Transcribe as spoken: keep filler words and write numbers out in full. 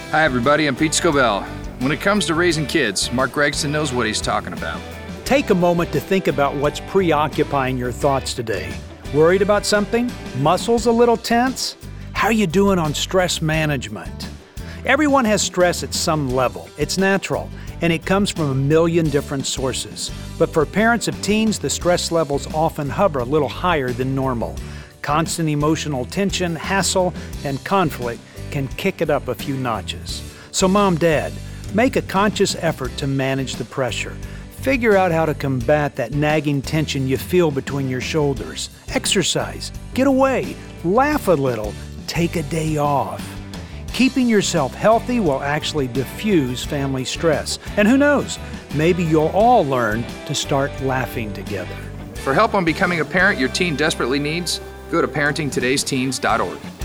Hi, everybody. I'm Pete Scobell. When it comes to raising kids, Mark Gregston knows what he's talking about. Take a moment to think about what's preoccupying your thoughts today. Worried about something? Muscles a little tense? How you doing on stress management? Everyone has stress at some level. It's natural, and it comes from a million different sources. But for parents of teens, the stress levels often hover a little higher than normal. Constant emotional tension, hassle, and conflict can kick it up a few notches. So mom, dad, make a conscious effort to manage the pressure. Figure out how to combat that nagging tension you feel between your shoulders. Exercise, get away, laugh a little, take a day off. Keeping yourself healthy will actually diffuse family stress. And who knows, maybe you'll all learn to start laughing together. For help on becoming a parent your teen desperately needs, go to parenting todays teens dot org.